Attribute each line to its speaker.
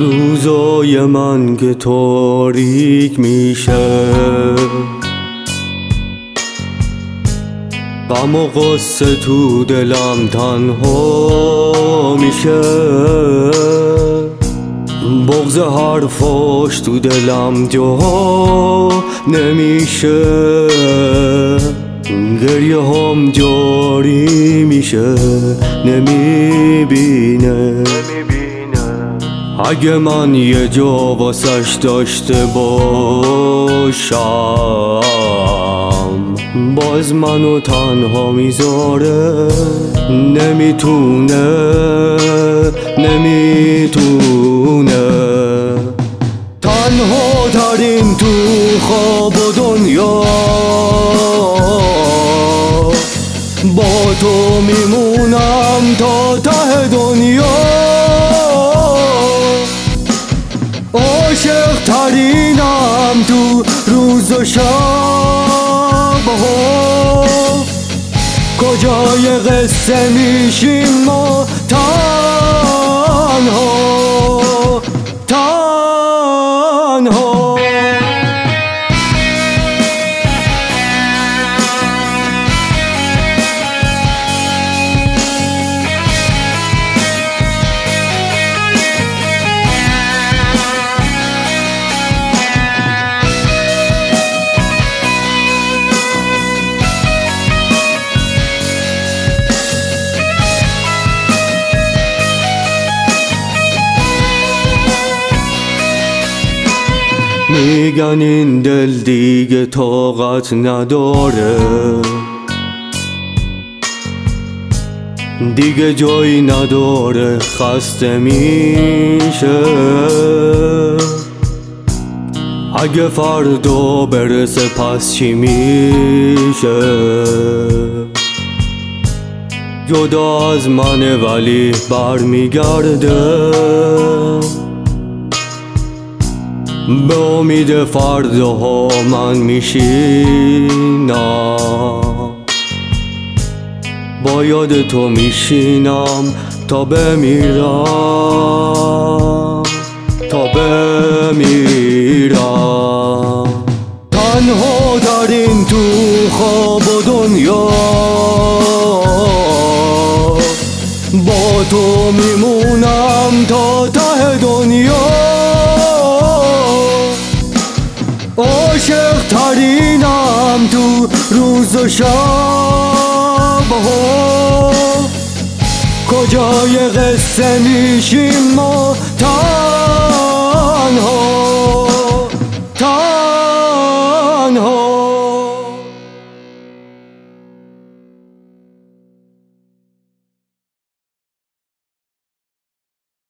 Speaker 1: روزای من که تاریک میشه، غم و غصه تو دلم تنها میشه، بغض حرفاش تو دلم جا نمیشه، گریه هم جاری میشه نمیبینه. اگه من یه جا واسش داشته باشم، باز منو تنها میذاره، نمیتونه تنها ترین تو خواب و دنیا، با تو میمونم تا ته دنیا، عاشق ترینم تو روز و شب ها، کجای قصه میشیم ما تنها. میگن این دل دیگه طاقت نداره، دیگه جایی نداره، خسته میشه. اگه فردا برسه پس چی میشه؟ جدا از منه ولی برمیگرده، به امید فرداها من میشینم، با یاد تو میشینم تا بمیرم، تنها ترین تو خواب و دنیا، با تو میمونم تا ته دنیا، عاشق ترینم تو روز و شب ها، کجای قصه میشیم ما